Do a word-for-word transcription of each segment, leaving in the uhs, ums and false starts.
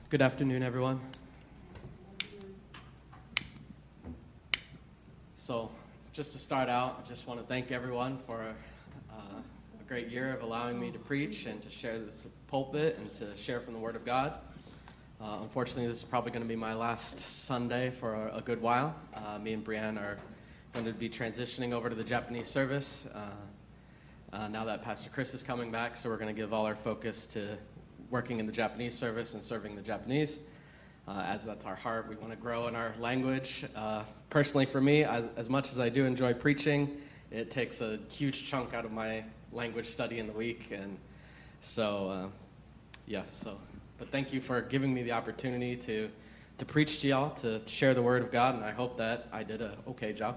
Good afternoon, everyone. So, just to start out, I just want to thank everyone for uh, a great year of allowing me to preach and to share this pulpit and to share from the Word of God. Uh, unfortunately, this is probably going to be my last Sunday for a, a good while. Uh, me and Brianne are going to be transitioning over to the Japanese service uh, uh, now that Pastor Chris is coming back, so we're going to give all our focus to working in the Japanese service and serving the Japanese. Uh, as that's our heart, we want to grow in our language. Uh, personally, for me, as, as much as I do enjoy preaching, it takes a huge chunk out of my language study in the week, and so, uh, yeah, so, but thank you for giving me the opportunity to to preach to y'all, to share the Word of God, and I hope that I did a okay job.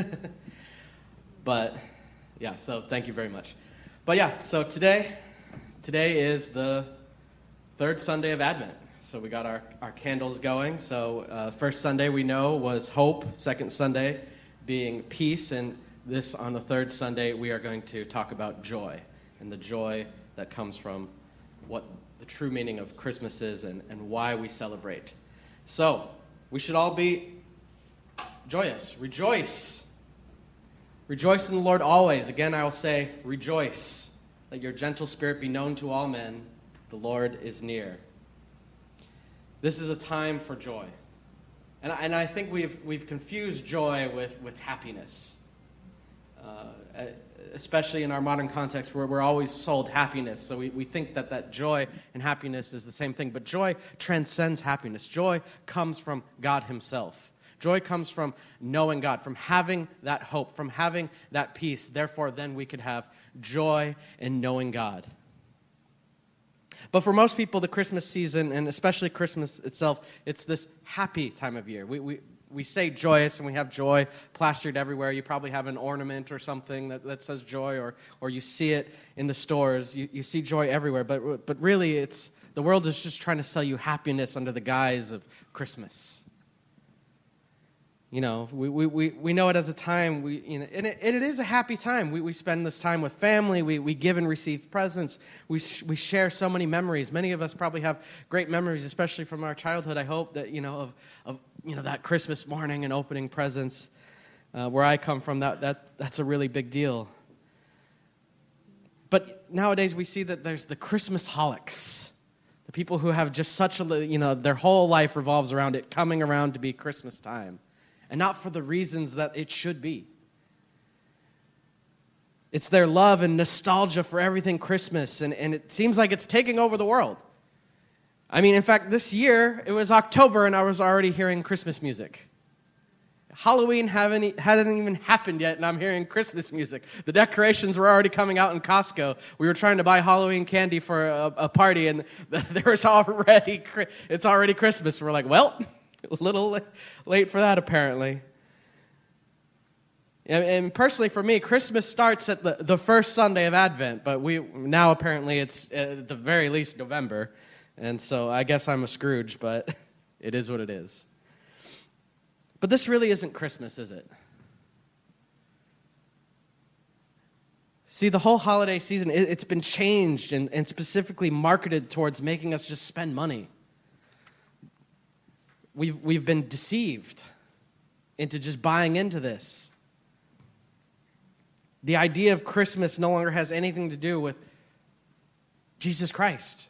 But, yeah, so thank you very much. But, yeah, so today, today is the third Sunday of Advent. So we got our, our candles going. So uh, first Sunday we know was hope, second Sunday being peace, and this on the third Sunday we are going to talk about joy, and the joy that comes from what the true meaning of Christmas is and, and why we celebrate. So we should all be joyous. Rejoice. Rejoice in the Lord always. Again, I will say, rejoice. Let your gentle spirit be known to all men. The Lord is near. This is a time for joy. And, and I think we've we've confused joy with, with happiness. Uh, especially in our modern context where we're always sold happiness. So we, we think that, that joy and happiness is the same thing. But joy transcends happiness. Joy comes from God himself. Joy comes from knowing God, from having that hope, from having that peace. Therefore, then we could have joy in knowing God. But for most people, the Christmas season, and especially Christmas itself, it's this happy time of year. We we we say joyous, and we have joy plastered everywhere. You probably have an ornament or something that, that says joy, or or you see it in the stores. You, you see joy everywhere. But but really, it's the world is just trying to sell you happiness under the guise of Christmas. You know, we, we, we, we know it as a time, we you know, and it, and it is a happy time. We we spend this time with family. We we give and receive presents. We sh- we share so many memories. Many of us probably have great memories, especially from our childhood. I hope that you know of of you know that Christmas morning and opening presents. Uh, where I come from, that that that's a really big deal. But nowadays we see that there's the Christmas holics, the people who have just such a you know their whole life revolves around it coming around to be Christmas time. And not for the reasons that it should be. It's their love and nostalgia for everything Christmas, and, and it seems like it's taking over the world. I mean, in fact, this year, it was October, and I was already hearing Christmas music. Halloween haven't, hadn't even happened yet, and I'm hearing Christmas music. The decorations were already coming out in Costco. We were trying to buy Halloween candy for a, a party, and there was already, it's already Christmas. We're like, well... A little late for that, apparently. And personally, for me, Christmas starts at the, the first Sunday of Advent, but we now apparently it's at the very least November. And so I guess I'm a Scrooge, but it is what it is. But this really isn't Christmas, is it? See, the whole holiday season, it, it's been changed and, and specifically marketed towards making us just spend money. We've we've been deceived into just buying into this. The idea of Christmas no longer has anything to do with Jesus Christ.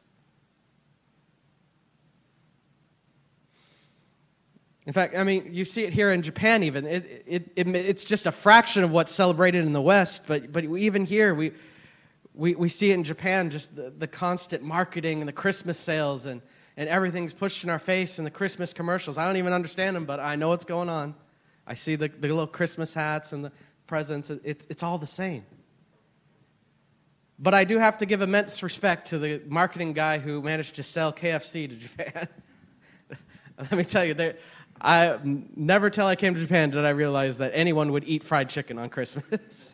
In fact, I mean, you see it here in Japan even. It, it, it, it's just a fraction of what's celebrated in the West, but but even here, we we, we see it in Japan, just the, the constant marketing and the Christmas sales and And everything's pushed in our face in the Christmas commercials. I don't even understand them, but I know what's going on. I see the, the little Christmas hats and the presents. It's, it's all the same. But I do have to give immense respect to the marketing guy who managed to sell K F C to Japan. Let me tell you, they, I never till I came to Japan did I realize that anyone would eat fried chicken on Christmas.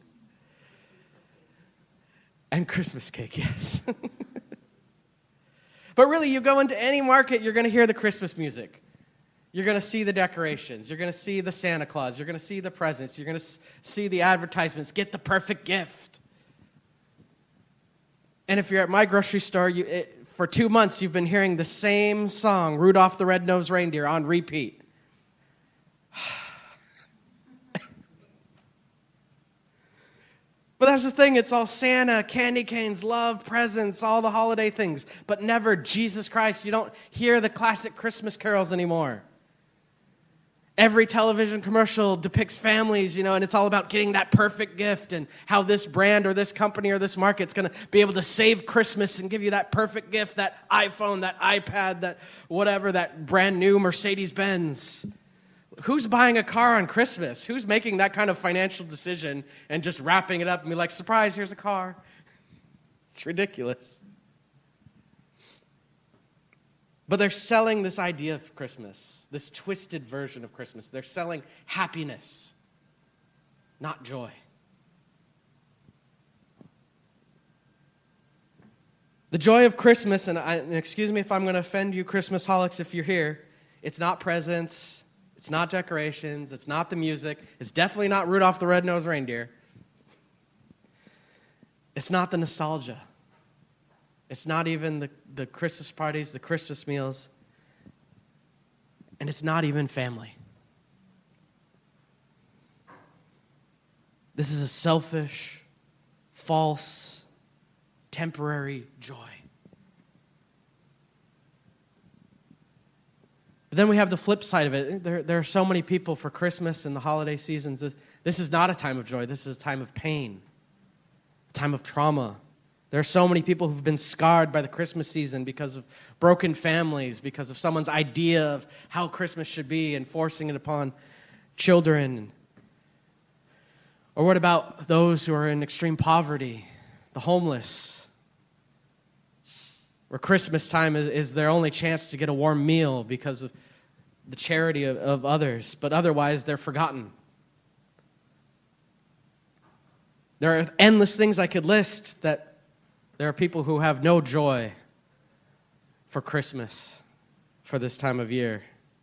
And Christmas cake, yes. But really, you go into any market, you're going to hear the Christmas music. You're going to see the decorations. You're going to see the Santa Claus. You're going to see the presents. You're going to see the advertisements. Get the perfect gift. And if you're at my grocery store, you, it, for two months you've been hearing the same song, Rudolph the Red-Nosed Reindeer, on repeat. But that's the thing, it's all Santa, candy canes, love, presents, all the holiday things, but never Jesus Christ. You don't hear the classic Christmas carols anymore. Every television commercial depicts families, you know, and it's all about getting that perfect gift and how this brand or this company or this market's going to be able to save Christmas and give you that perfect gift, that iPhone, that iPad, that whatever, that brand new Mercedes-Benz. Who's buying a car on Christmas? Who's making that kind of financial decision and just wrapping it up and be like, surprise, here's a car? It's ridiculous. But they're selling this idea of Christmas, this twisted version of Christmas. They're selling happiness, not joy. The joy of Christmas, and, I, and excuse me if I'm going to offend you Christmas-holics if you're here, it's not presents, it's not decorations, it's not the music, it's definitely not Rudolph the Red-Nosed Reindeer. It's not the nostalgia. It's not even the, the Christmas parties, the Christmas meals. And it's not even family. This is a selfish, false, temporary joy. But then we have the flip side of it. There, there are so many people for Christmas and the holiday seasons. This, this is not a time of joy. This is a time of pain, a time of trauma. There are so many people who've been scarred by the Christmas season because of broken families, because of someone's idea of how Christmas should be and forcing it upon children. Or what about those who are in extreme poverty, the homeless, where Christmas time is, is their only chance to get a warm meal because of the charity of, of others, but otherwise they're forgotten. There are endless things I could list that there are people who have no joy for Christmas, for this time of year.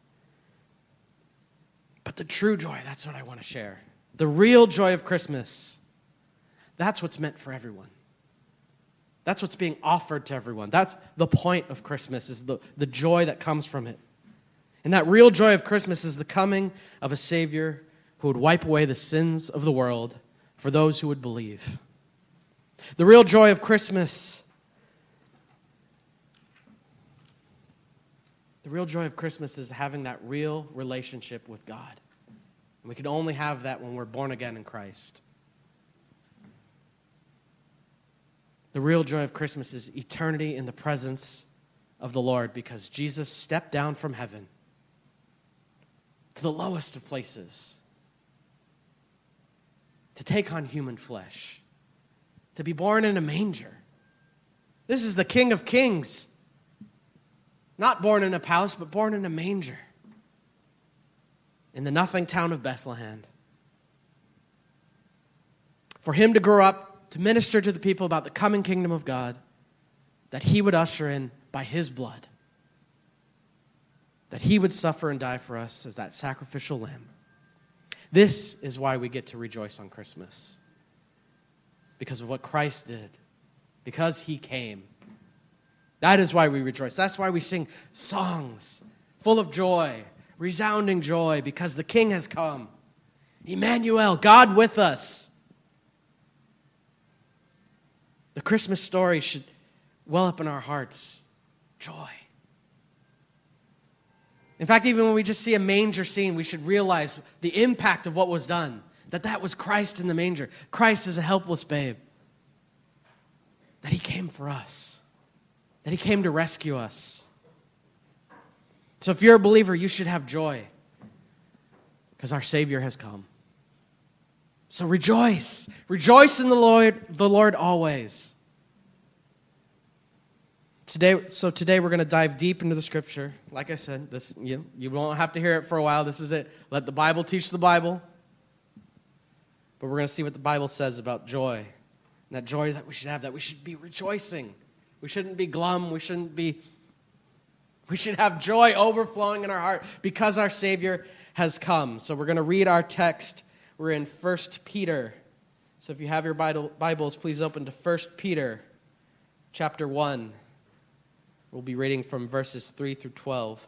But the true joy, that's what I want to share. The real joy of Christmas, that's what's meant for everyone. That's what's being offered to everyone. That's the point of Christmas, is the, the joy that comes from it. And that real joy of Christmas is the coming of a Savior who would wipe away the sins of the world for those who would believe. The real joy of Christmas, the real joy of Christmas is having that real relationship with God. And we can only have that when we're born again in Christ. The real joy of Christmas is eternity in the presence of the Lord, because Jesus stepped down from heaven to the lowest of places to take on human flesh, to be born in a manger. This is the King of Kings. Not born in a palace, but born in a manger. In the nothing town of Bethlehem. For him to grow up, to minister to the people about the coming kingdom of God, that he would usher in by his blood. That he would suffer and die for us as that sacrificial lamb. This is why we get to rejoice on Christmas. Because of what Christ did. Because he came. That is why we rejoice. That's why we sing songs full of joy, resounding joy, because the King has come. Emmanuel, God with us. The Christmas story should well up in our hearts. Joy. In fact, even when we just see a manger scene, we should realize the impact of what was done. That that was Christ in the manger. Christ is a helpless babe. That he came for us. That he came to rescue us. So if you're a believer, you should have joy. Because our Savior has come. So rejoice. Rejoice in the Lord, the Lord always. Today, so today we're going to dive deep into the Scripture. Like I said, this you, you won't have to hear it for a while. This is it. Let the Bible teach the Bible. But we're going to see what the Bible says about joy. And that joy that we should have, that we should be rejoicing. We shouldn't be glum. We shouldn't be... We should have joy overflowing in our heart because our Savior has come. So we're going to read our text. We're in First Peter. So if you have your Bibles, please open to First Peter chapter one. We'll be reading from verses three through twelve.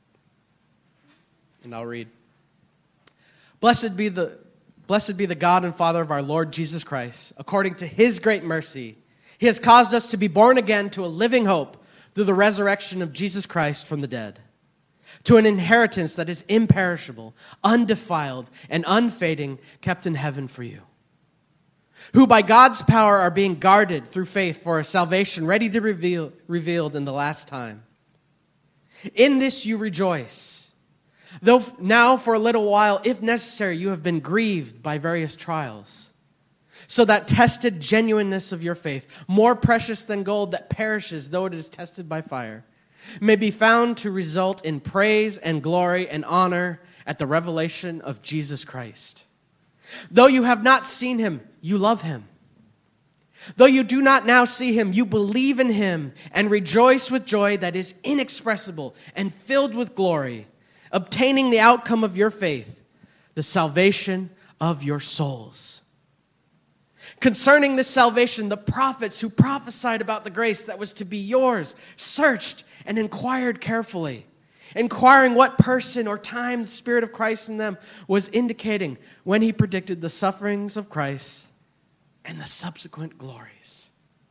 And I'll read. Blessed be the blessed be the God and Father of our Lord Jesus Christ. According to his great mercy, he has caused us to be born again to a living hope through the resurrection of Jesus Christ from the dead, to an inheritance that is imperishable, undefiled, and unfading, kept in heaven for you, who by God's power are being guarded through faith for a salvation ready to be reveal, revealed in the last time. In this you rejoice, though now for a little while, if necessary, you have been grieved by various trials, so that tested genuineness of your faith, more precious than gold that perishes though it is tested by fire, may be found to result in praise and glory and honor at the revelation of Jesus Christ. Though you have not seen him, you love him. Though you do not now see him, you believe in him and rejoice with joy that is inexpressible and filled with glory, obtaining the outcome of your faith, the salvation of your souls. Concerning this salvation, the prophets who prophesied about the grace that was to be yours searched and inquired carefully, inquiring what person or time the Spirit of Christ in them was indicating when he predicted the sufferings of Christ and the subsequent glories.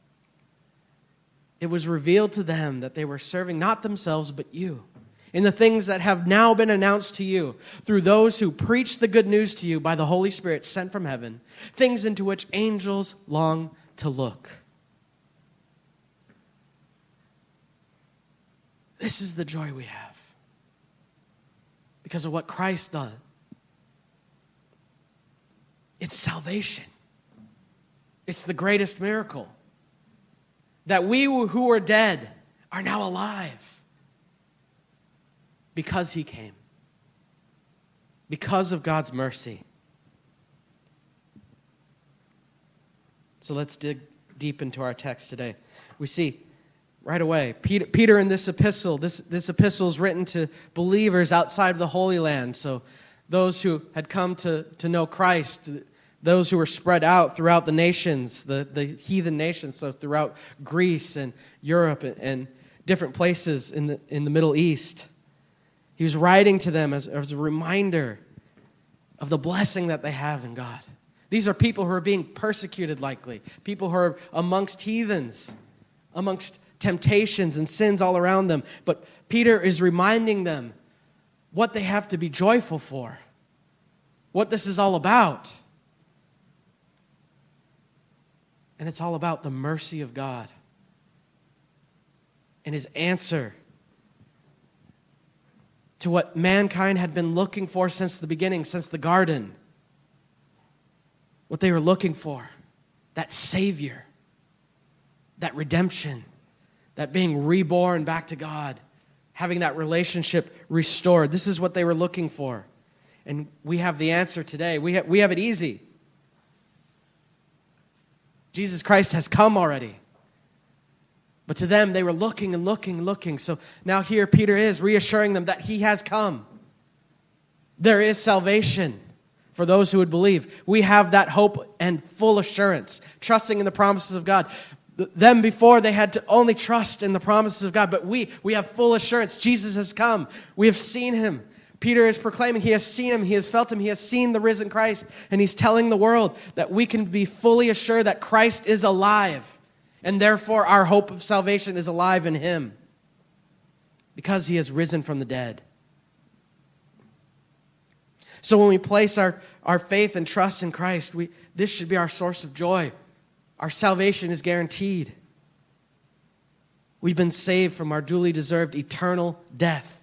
It was revealed to them that they were serving not themselves but you, in the things that have now been announced to you through those who preach the good news to you by the Holy Spirit sent from heaven, things into which angels long to look. This is the joy we have because of what Christ done. It's salvation. It's the greatest miracle. That we who were dead are now alive. Because he came. Because of God's mercy. So let's dig deep into our text today. We see right away, Peter, Peter in this epistle, this, this epistle is written to believers outside of the Holy Land. So those who had come to, to know Christ, those who were spread out throughout the nations, the, the heathen nations, so throughout Greece and Europe and, and different places in the, in the Middle East. He was writing to them as, as a reminder of the blessing that they have in God. These are people who are being persecuted likely, people who are amongst heathens, amongst temptations and sins all around them. But Peter is reminding them what they have to be joyful for, what this is all about. And it's all about the mercy of God and his answer to what mankind had been looking for since the beginning, since the garden. What they were looking for, that Savior, that redemption, that being reborn back to God, having that relationship restored. This is what they were looking for. And we have the answer today. We have, we have it easy. Jesus Christ has come already. But to them, they were looking and looking and looking. So now here Peter is reassuring them that he has come. There is salvation for those who would believe. We have that hope and full assurance, trusting in the promises of God. Them before, they had to only trust in the promises of God. But we, we have full assurance. Jesus has come. We have seen him. Peter is proclaiming he has seen him, he has felt him, he has seen the risen Christ. And he's telling the world that we can be fully assured that Christ is alive. And therefore, our hope of salvation is alive in him because he has risen from the dead. So when we place our, our faith and trust in Christ, we, this should be our source of joy. Our salvation is guaranteed. We've been saved from our duly deserved eternal death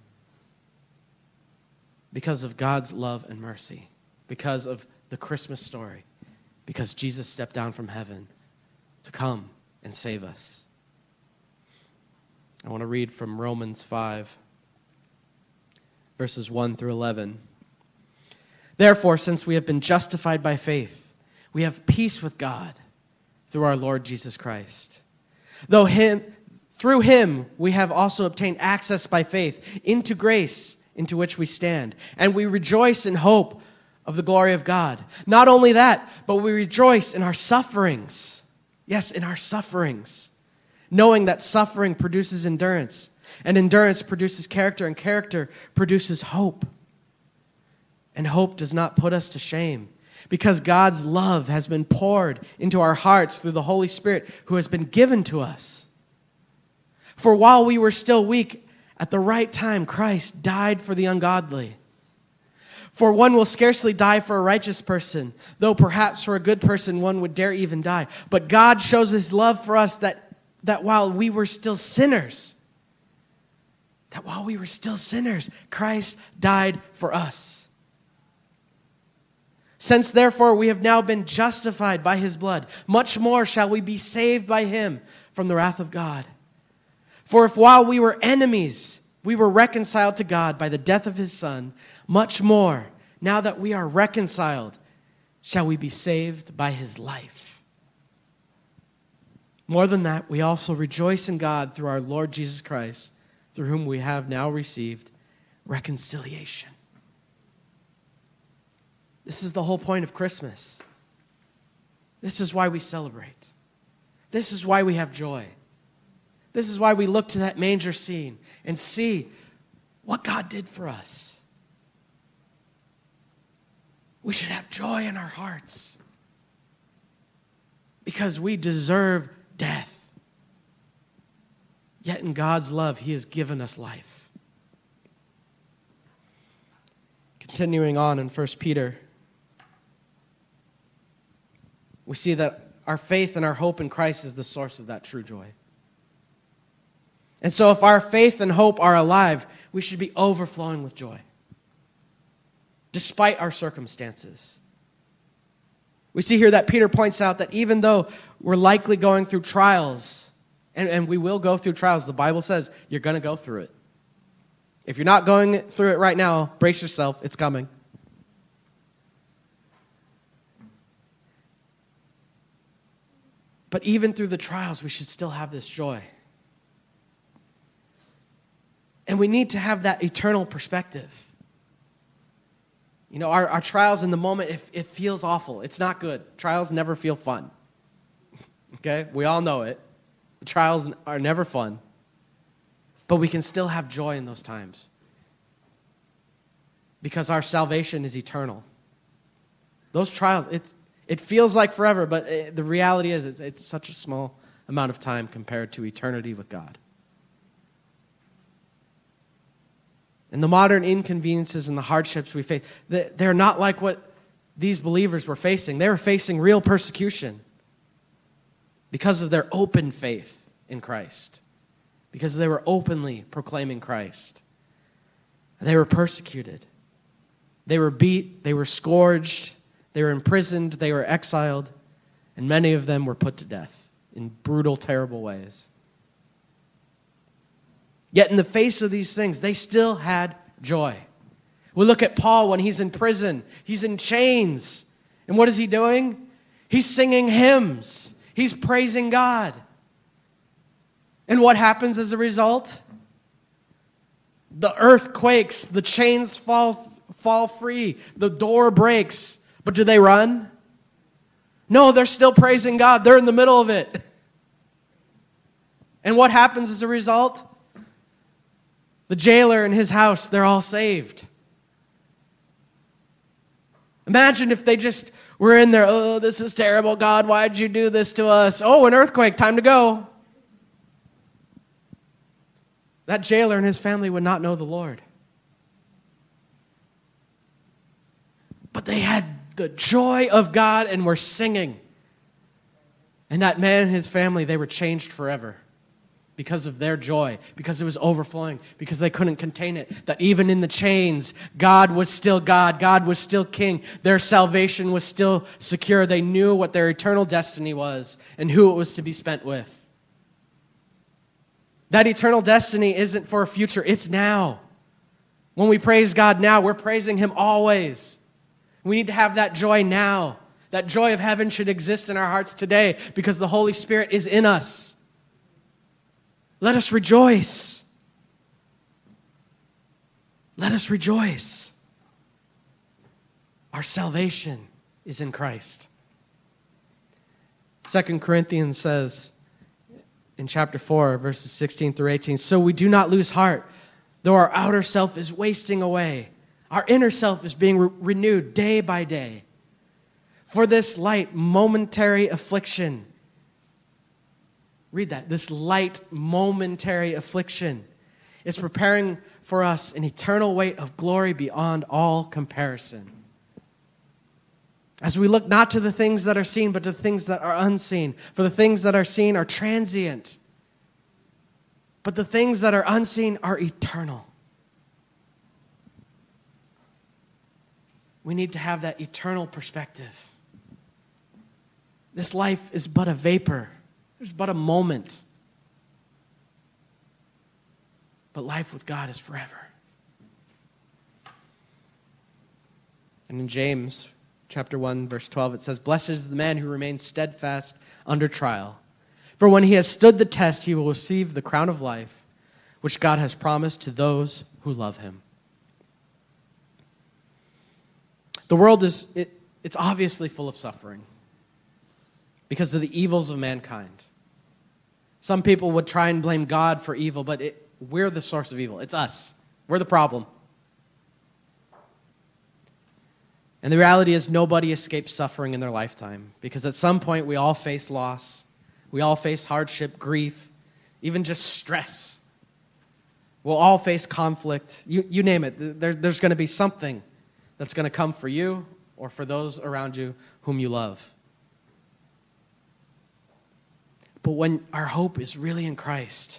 because of God's love and mercy, because of the Christmas story, because Jesus stepped down from heaven to come and save us. I want to read from Romans five, verses one through eleven. Therefore, since we have been justified by faith, we have peace with God through our Lord Jesus Christ. Though him, through him we have also obtained access by faith into grace into which we stand, and we rejoice in hope of the glory of God. Not only that, but we rejoice in our sufferings. Yes, in our sufferings, knowing that suffering produces endurance, and endurance produces character, and character produces hope. And hope does not put us to shame, because God's love has been poured into our hearts through the Holy Spirit who has been given to us. For while we were still weak, at the right time Christ died for the ungodly. For one will scarcely die for a righteous person, though perhaps for a good person one would dare even die. But God shows his love for us that, that while we were still sinners, that while we were still sinners, Christ died for us. Since therefore we have now been justified by his blood, much more shall we be saved by him from the wrath of God. For if while we were enemies, we were reconciled to God by the death of his Son, much more, now that we are reconciled, shall we be saved by his life. More than that, we also rejoice in God through our Lord Jesus Christ, through whom we have now received reconciliation. This is the whole point of Christmas. This is why we celebrate. This is why we have joy. This is why we look to that manger scene and see what God did for us. We should have joy in our hearts because we deserve death. Yet in God's love, he has given us life. Continuing on in First Peter, we see that our faith and our hope in Christ is the source of that true joy. And so if our faith and hope are alive, we should be overflowing with joy, despite our circumstances. We see here that Peter points out that even though we're likely going through trials, and, and we will go through trials, the Bible says you're going to go through it. If you're not going through it right now, brace yourself, it's coming. But even through the trials, we should still have this joy. And we need to have that eternal perspective. You know, our, our trials in the moment, it, it feels awful. It's not good. Trials never feel fun. Okay? We all know it. The trials are never fun. But we can still have joy in those times. Because our salvation is eternal. Those trials, it's, it feels like forever, but it, the reality is it's, it's such a small amount of time compared to eternity with God. And the modern inconveniences and the hardships we face, they're not like what these believers were facing. They were facing real persecution because of their open faith in Christ, because they were openly proclaiming Christ. They were persecuted. They were beat. They were scourged. They were imprisoned. They were exiled. And many of them were put to death in brutal, terrible ways. Yet in the face of these things, they still had joy. We look at Paul when he's in prison. He's in chains. And what is he doing? He's singing hymns. He's praising God. And what happens as a result? The earth quakes. The chains fall, fall free. The door breaks. But do they run? No, they're still praising God. They're in the middle of it. And what happens as a result? The jailer and his house, they're all saved. Imagine if they just were in there, oh, this is terrible, God, why did you do this to us? Oh, an earthquake, time to go. That jailer and his family would not know the Lord. But they had the joy of God and were singing. And that man and his family, they were changed forever. Because of their joy, because it was overflowing, because they couldn't contain it. That even in the chains, God was still God. God was still King. Their salvation was still secure. They knew what their eternal destiny was and who it was to be spent with. That eternal destiny isn't for a future. It's now. When we praise God now, we're praising him always. We need to have that joy now. That joy of heaven should exist in our hearts today because the Holy Spirit is in us. Let us rejoice. Let us rejoice. Our salvation is in Christ. Second Corinthians says, in chapter four, verses sixteen through eighteen. So we do not lose heart, though our outer self is wasting away. Our inner self is being re- renewed day by day. For this light, momentary affliction. Read that. This light, momentary affliction is preparing for us an eternal weight of glory beyond all comparison. As we look not to the things that are seen, but to the things that are unseen. For the things that are seen are transient, but the things that are unseen are eternal. We need to have that eternal perspective. This life is but a vapor. It's but a moment. But life with God is forever. And in James chapter one, verse twelve, it says, "Blessed is the man who remains steadfast under trial. For when he has stood the test, he will receive the crown of life, which God has promised to those who love him." The world is, it, it's obviously full of suffering because of the evils of mankind. Some people would try and blame God for evil, but it, we're the source of evil. It's us. We're the problem. And the reality is nobody escapes suffering in their lifetime because at some point we all face loss. We all face hardship, grief, even just stress. We'll all face conflict. You, you name it. There, there's going to be something that's going to come for you or for those around you whom you love. But when our hope is really in Christ,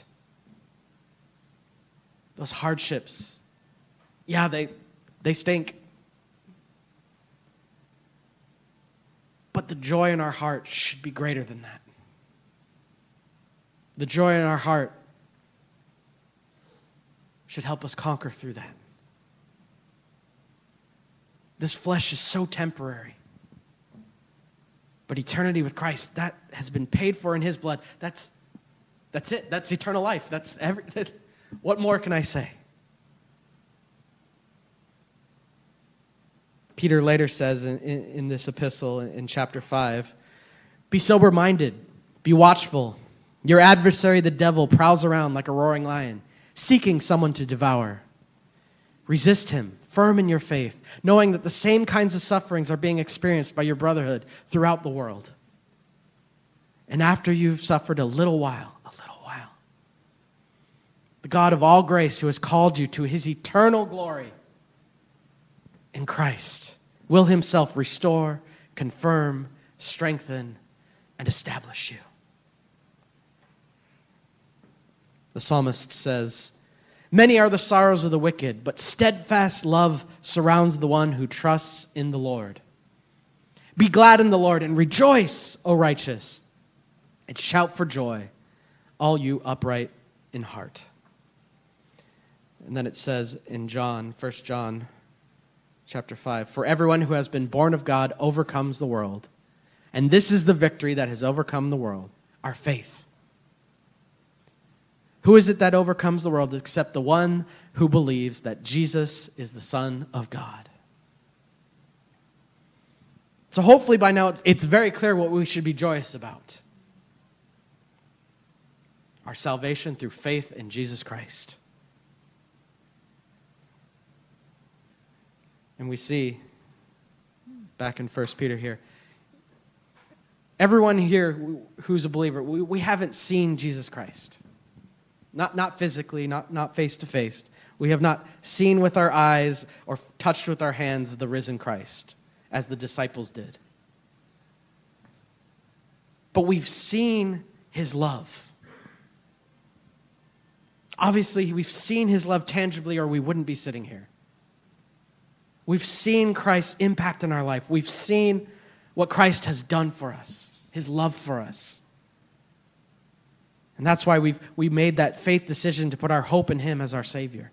those hardships, yeah, they they stink. But the joy in our heart should be greater than that. The joy in our heart should help us conquer through that. This flesh is so temporary. But eternity with Christ, that has been paid for in his blood. That's that's it. That's eternal life. That's every, what more can I say? Peter later says in, in, in this epistle in chapter five, "Be sober-minded, be watchful. Your adversary, the devil, prowls around like a roaring lion, seeking someone to devour. Resist him, firm in your faith, knowing that the same kinds of sufferings are being experienced by your brotherhood throughout the world. And after you've suffered a little while, a little while, the God of all grace who has called you to his eternal glory in Christ will himself restore, confirm, strengthen, and establish you." The psalmist says, "Many are the sorrows of the wicked, but steadfast love surrounds the one who trusts in the Lord. Be glad in the Lord and rejoice, O righteous, and shout for joy, all you upright in heart." And then it says in John, First John chapter five, "For everyone who has been born of God overcomes the world. And this is the victory that has overcome the world, our faith. Who is it that overcomes the world except the one who believes that Jesus is the Son of God?" So hopefully by now it's, it's very clear what we should be joyous about. Our salvation through faith in Jesus Christ. And we see, back in First Peter here, everyone here who's a believer, we, we haven't seen Jesus Christ. Not, not physically, not, not face-to-face. We have not seen with our eyes or touched with our hands the risen Christ, as the disciples did. But we've seen his love. Obviously, we've seen his love tangibly, or we wouldn't be sitting here. We've seen Christ's impact in our life. We've seen what Christ has done for us, his love for us. And that's why we've we made that faith decision to put our hope in him as our Savior.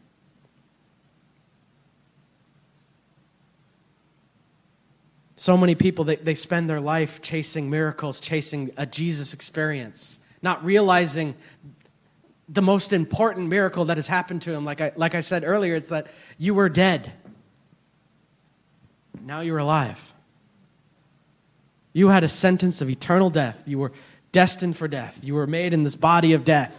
So many people, they, they spend their life chasing miracles, chasing a Jesus experience, not realizing the most important miracle that has happened to them. Like I, like I said earlier, it's that you were dead. Now you're alive. You had a sentence of eternal death. You were destined for death. You were made in this body of death.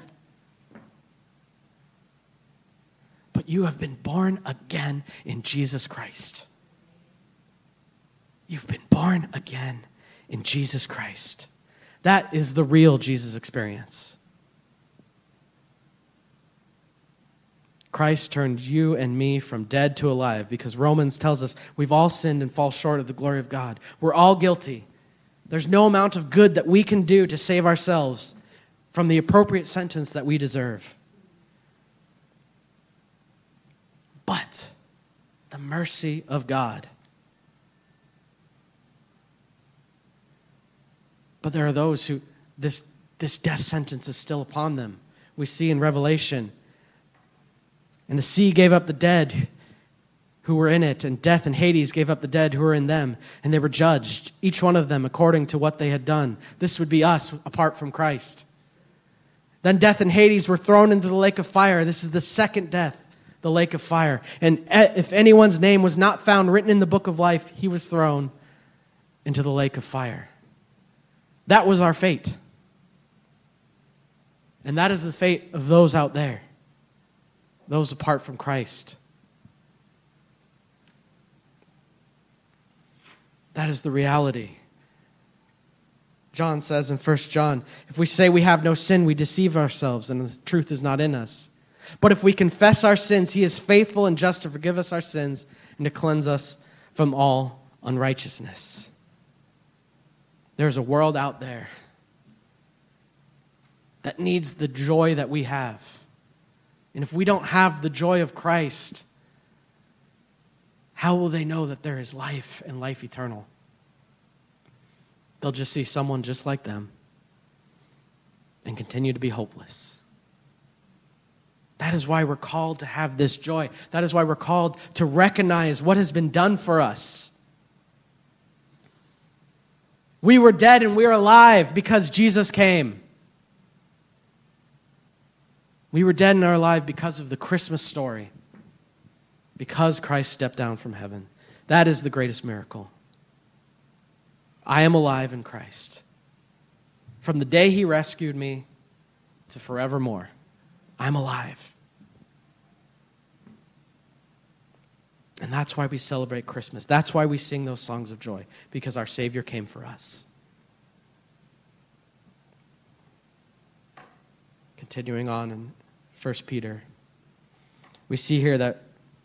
But you have been born again in Jesus Christ. You've been born again in Jesus Christ. That is the real Jesus experience. Christ turned you and me from dead to alive because Romans tells us we've all sinned and fall short of the glory of God. We're all guilty. There's no amount of good that we can do to save ourselves from the appropriate sentence that we deserve. But the mercy of God. But there are those who, this, this death sentence is still upon them. We see in Revelation, and the sea gave up the dead who were in it, and death and Hades gave up the dead who were in them, and they were judged, each one of them according to what they had done. This would be us apart from Christ. Then death and Hades were thrown into the lake of fire. This is the second death, the lake of fire. And if anyone's name was not found written in the book of life, he was thrown into the lake of fire. That was our fate. And that is the fate of those out there, those apart from Christ. That is the reality. John says in First John, if we say we have no sin, we deceive ourselves and the truth is not in us. But if we confess our sins, he is faithful and just to forgive us our sins and to cleanse us from all unrighteousness. There's a world out there that needs the joy that we have. And if we don't have the joy of Christ, how will they know that there is life and life eternal? They'll just see someone just like them and continue to be hopeless. That is why we're called to have this joy. That is why we're called to recognize what has been done for us. We were dead and we are alive because Jesus came. We were dead and are alive because of the Christmas story. Because Christ stepped down from heaven. That is the greatest miracle. I am alive in Christ. From the day he rescued me to forevermore, I'm alive. And that's why we celebrate Christmas. That's why we sing those songs of joy, because our Savior came for us. Continuing on in First Peter, we see here that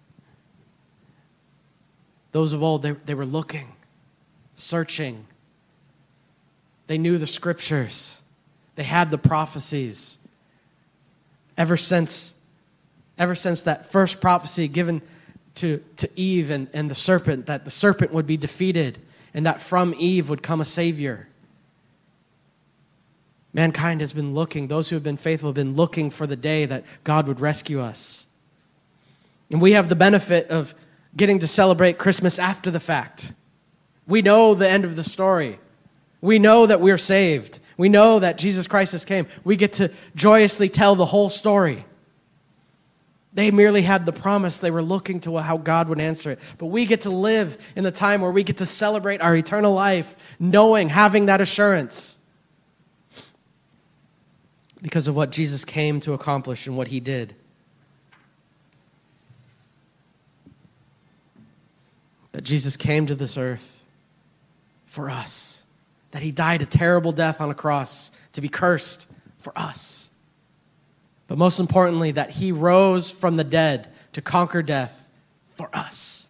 those of old, they, they were looking, searching. They knew the scriptures. They had the prophecies. Ever since, ever since that first prophecy given to, to Eve and, and the serpent, that the serpent would be defeated and that from Eve would come a Savior. Mankind has been looking, those who have been faithful have been looking for the day that God would rescue us. And we have the benefit of getting to celebrate Christmas after the fact. We know the end of the story. We know that we're saved. We know that Jesus Christ has came. We get to joyously tell the whole story. They merely had the promise. They were looking to how God would answer it. But we get to live in the time where we get to celebrate our eternal life, knowing, having that assurance. Because of what Jesus came to accomplish and what he did. That Jesus came to this earth for us. That he died a terrible death on a cross to be cursed for us. But most importantly, that he rose from the dead to conquer death for us.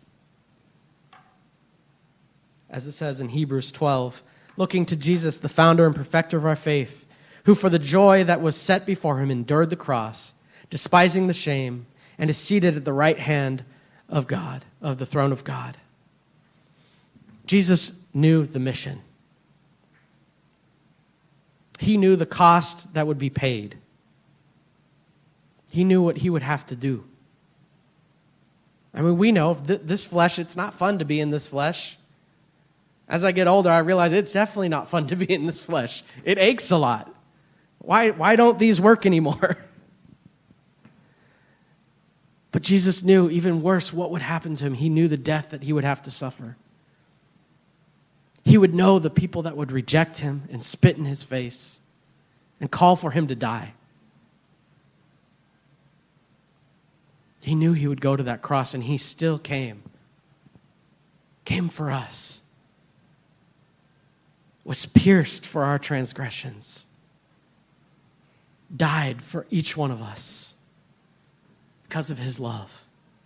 As it says in Hebrews twelve, looking to Jesus, the founder and perfecter of our faith, who for the joy that was set before him endured the cross, despising the shame, and is seated at the right hand of God, of the throne of God. Jesus knew the mission. He knew the cost that would be paid. He knew what he would have to do. I mean, we know th- this flesh, it's not fun to be in this flesh. As I get older, I realize it's definitely not fun to be in this flesh. It aches a lot. Why, why don't these work anymore? But Jesus knew, even worse, what would happen to him. He knew the death that he would have to suffer. He would know the people that would reject him and spit in his face. and call for him to die. He knew he would go to that cross, and he still came. Came for us. Was pierced for our transgressions. Died for each one of us because of his love.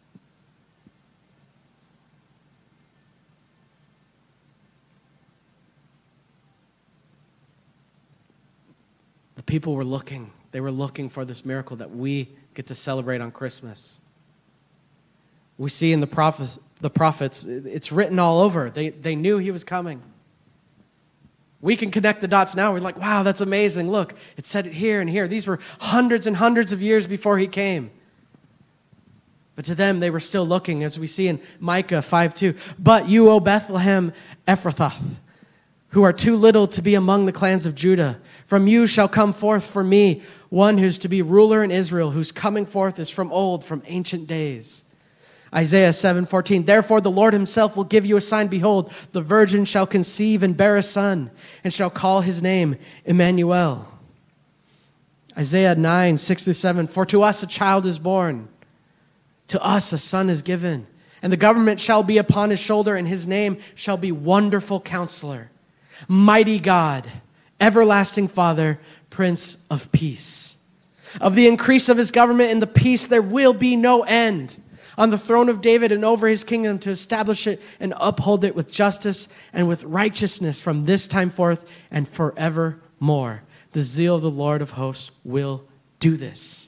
The people were looking. They were looking for this miracle that we get to celebrate on Christmas. We see in the prophets, the prophets, it's written all over. They, they knew he was coming. We can connect the dots now. We're like, wow, that's amazing. Look, it said it here and here. These were hundreds and hundreds of years before he came. But to them, they were still looking, as we see in Micah five two. But you, O Bethlehem Ephrathah, who are too little to be among the clans of Judah, from you shall come forth for me one who's to be ruler in Israel, whose coming forth is from old, from ancient days. Isaiah seven fourteen, therefore the Lord himself will give you a sign. Behold, the virgin shall conceive and bear a son, and shall call his name Emmanuel. Isaiah nine six through seven, for to us a child is born, to us a son is given, and the government shall be upon his shoulder, and his name shall be Wonderful Counselor, Mighty God, Everlasting Father, Prince of Peace. Of the increase of his government and the peace there will be no end, on the throne of David and over his kingdom, to establish it and uphold it with justice and with righteousness from this time forth and forevermore. The zeal of the Lord of hosts will do this.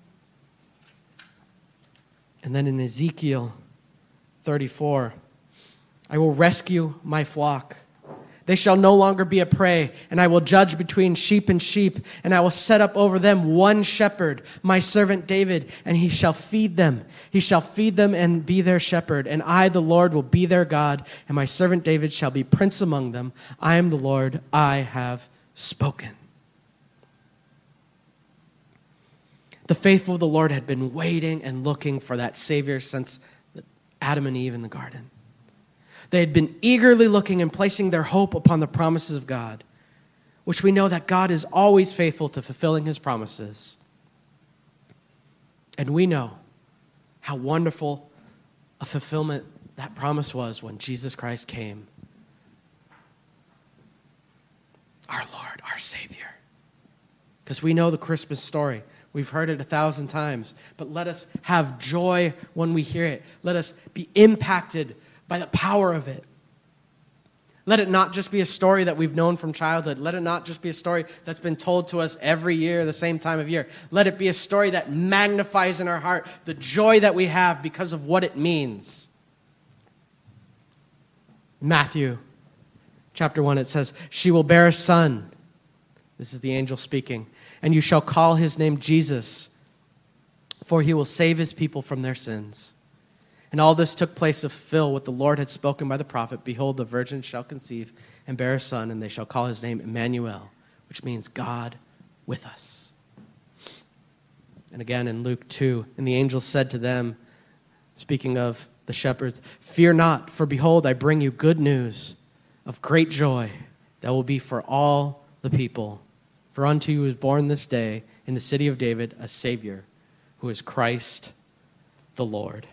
And then in Ezekiel thirty-four, I will rescue my flock. They shall no longer be a prey, and I will judge between sheep and sheep, and I will set up over them one shepherd, my servant David, and he shall feed them. He shall feed them and be their shepherd, and I, the Lord, will be their God, and my servant David shall be prince among them. I am the Lord, I have spoken. The faithful of the Lord had been waiting and looking for that Savior since Adam and Eve in the garden. They had been eagerly looking and placing their hope upon the promises of God, which we know that God is always faithful to fulfilling his promises. And we know how wonderful a fulfillment that promise was when Jesus Christ came. Our Lord, our Savior. Because we know the Christmas story. We've heard it a thousand times. But let us have joy when we hear it. Let us be impacted by the power of it. Let it not just be a story that we've known from childhood. Let it not just be a story that's been told to us every year, the same time of year. Let it be a story that magnifies in our heart the joy that we have because of what it means. Matthew chapter one, it says, she will bear a son. This is the angel speaking. And you shall call his name Jesus, for he will save his people from their sins. And all this took place to fulfill what the Lord had spoken by the prophet. Behold, the virgin shall conceive and bear a son, and they shall call his name Emmanuel, which means God with us. And again in Luke two, and the angel said to them, speaking of the shepherds, fear not, for behold, I bring you good news of great joy that will be for all the people. For unto you is born this day in the city of David a Savior, who is Christ the Lord.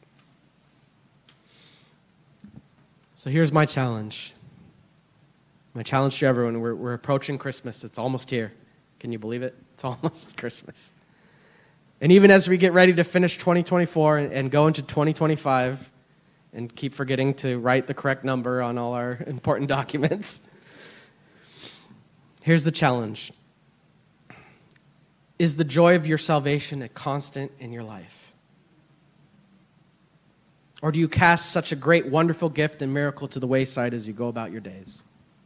So here's my challenge. My challenge to everyone. We're, we're approaching Christmas. It's almost here. Can you believe it? It's almost Christmas. And even as we get ready to finish twenty twenty-four and, and go into twenty twenty-five and keep forgetting to write the correct number on all our important documents, here's the challenge. Is the joy of your salvation a constant in your life? Or do you cast such a great, wonderful gift and miracle to the wayside as you go about your days?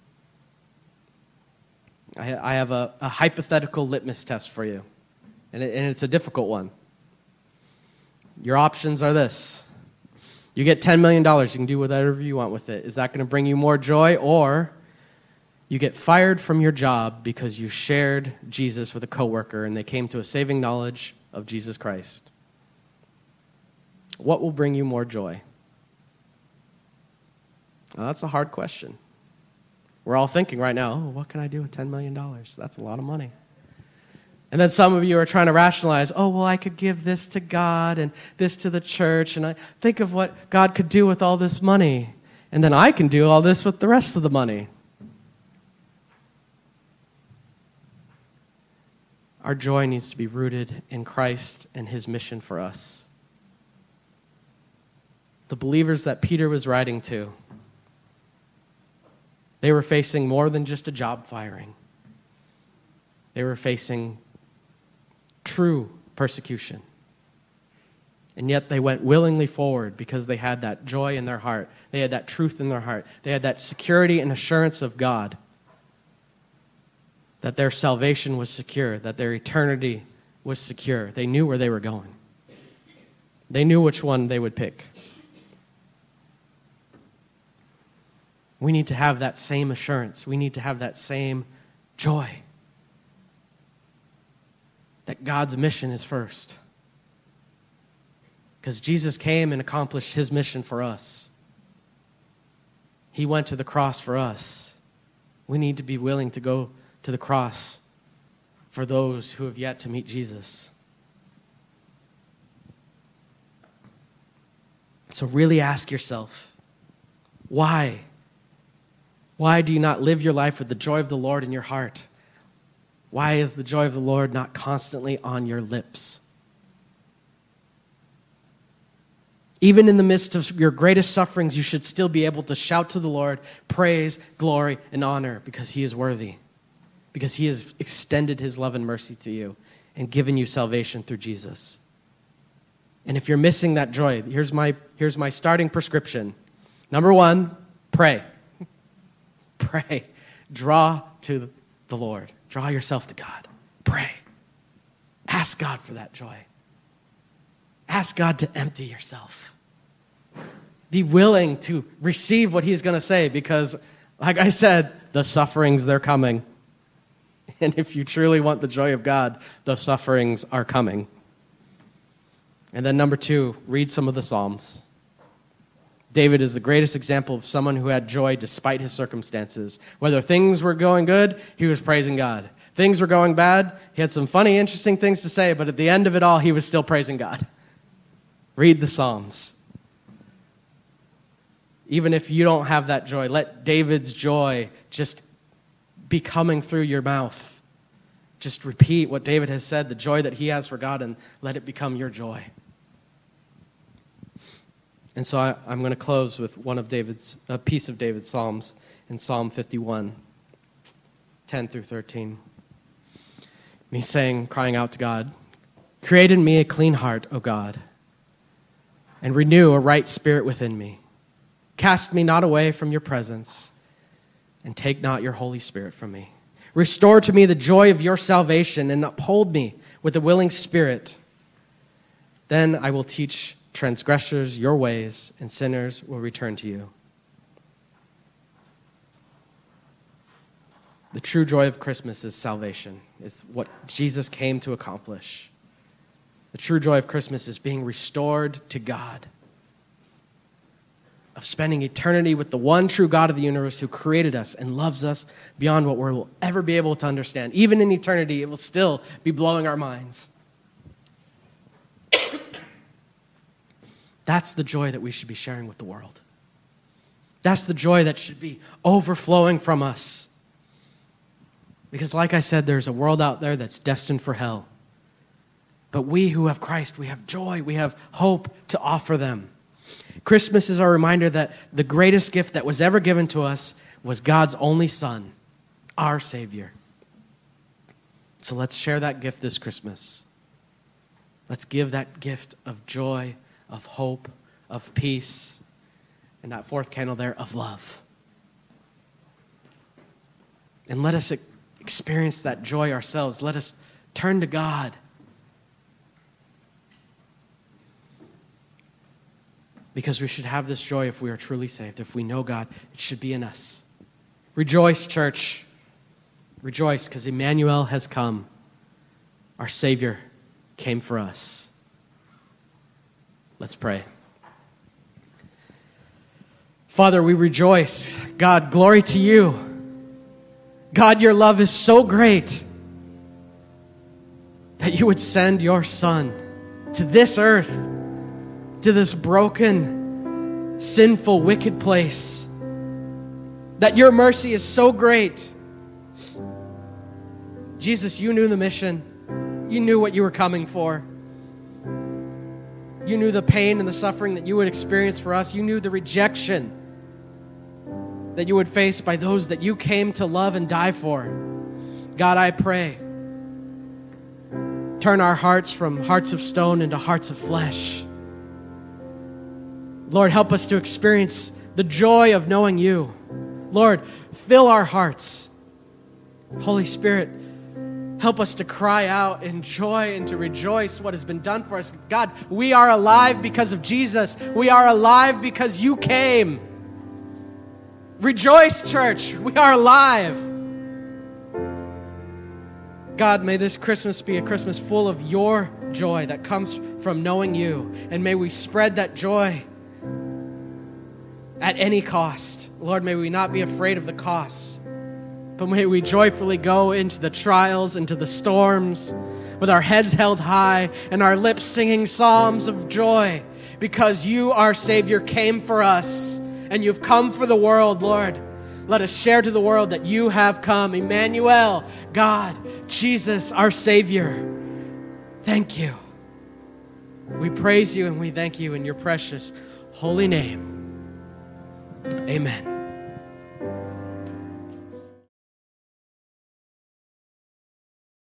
I, I have a, a hypothetical litmus test for you, and, it, and it's a difficult one. Your options are this. You get ten million dollars. You can do whatever you want with it. Is that going to bring you more joy? Or you get fired from your job because you shared Jesus with a coworker and they came to a saving knowledge of Jesus Christ. What will bring you more joy? Well, that's a hard question. We're all thinking right now, oh, what can I do with ten million dollars? That's a lot of money. And then some of you are trying to rationalize, oh, well, I could give this to God and this to the church, and I think of what God could do with all this money, and then I can do all this with the rest of the money. Our joy needs to be rooted in Christ and his mission for us. The believers that Peter was writing to, they were facing more than just a job firing. They were facing true persecution. And yet they went willingly forward because they had that joy in their heart. They had that truth in their heart. They had that security and assurance of God that their salvation was secure, that their eternity was secure. They knew where they were going. They knew which one they would pick. We need to have that same assurance. We need to have that same joy. That God's mission is first. Because Jesus came and accomplished his mission for us. He went to the cross for us. We need to be willing to go to the cross for those who have yet to meet Jesus. So really ask yourself, why? Why do you not live your life with the joy of the Lord in your heart? Why is the joy of the Lord not constantly on your lips? Even in the midst of your greatest sufferings, you should still be able to shout to the Lord, praise, glory, and honor, because he is worthy. Because he has extended his love and mercy to you and given you salvation through Jesus. And if you're missing that joy, here's my, here's my starting prescription. Number one, pray. Pray. Draw to the Lord. Draw yourself to God. Pray. Ask God for that joy. Ask God to empty yourself. Be willing to receive what he's going to say because, like I said, the sufferings, they're coming. And if you truly want the joy of God, the sufferings are coming. And then number two, read some of the Psalms. David is the greatest example of someone who had joy despite his circumstances. Whether things were going good, he was praising God. Things were going bad, he had some funny, interesting things to say, but at the end of it all, he was still praising God. Read the Psalms. Even if you don't have that joy, let David's joy just be coming through your mouth. Just repeat what David has said, the joy that he has for God, and let it become your joy. And so I, I'm going to close with one of David's, a piece of David's Psalms in Psalm fifty-one, ten through thirteen. And he's saying, crying out to God, "Create in me a clean heart, O God, and renew a right spirit within me. Cast me not away from your presence, and take not your Holy Spirit from me. Restore to me the joy of your salvation, and uphold me with a willing spirit. Then I will teach transgressors your ways, and sinners will return to you." The true joy of Christmas is salvation. It's what Jesus came to accomplish. The true joy of Christmas is being restored to God, of spending eternity with the one true God of the universe who created us and loves us beyond what we'll ever be able to understand. Even in eternity, it will still be blowing our minds. That's the joy that we should be sharing with the world. That's the joy that should be overflowing from us. Because like I said, there's a world out there that's destined for hell. But we who have Christ, we have joy, we have hope to offer them. Christmas is our reminder that the greatest gift that was ever given to us was God's only Son, our Savior. So let's share that gift this Christmas. Let's give that gift of joy, of hope, of peace, and that fourth candle there, of love. And let us experience that joy ourselves. Let us turn to God. Because we should have this joy if we are truly saved. If we know God, it should be in us. Rejoice, church. Rejoice, because Emmanuel has come. Our Savior came for us. Let's pray. Father, we rejoice. God, glory to you. God, your love is so great. that you would send your Son to this earth, to this broken, sinful, wicked place. That your mercy is so great. Jesus, you knew the mission. You knew what you were coming for. You knew the pain and the suffering that you would experience for us. You knew the rejection that you would face by those that you came to love and die for. God, I pray, turn our hearts from hearts of stone into hearts of flesh. Lord, help us to experience the joy of knowing you. Lord, fill our hearts. Holy Spirit, help us to cry out in joy and to rejoice what has been done for us. God, we are alive because of Jesus. We are alive because you came. Rejoice, church. We are alive. God, may this Christmas be a Christmas full of your joy that comes from knowing you. And may we spread that joy at any cost. Lord, may we not be afraid of the cost, but may we joyfully go into the trials, into the storms, with our heads held high and our lips singing psalms of joy, because you, our Savior, came for us, and you've come for the world, Lord. Let us share to the world that you have come. Emmanuel, God, Jesus, our Savior. Thank you. We praise you and we thank you in your precious holy name. Amen.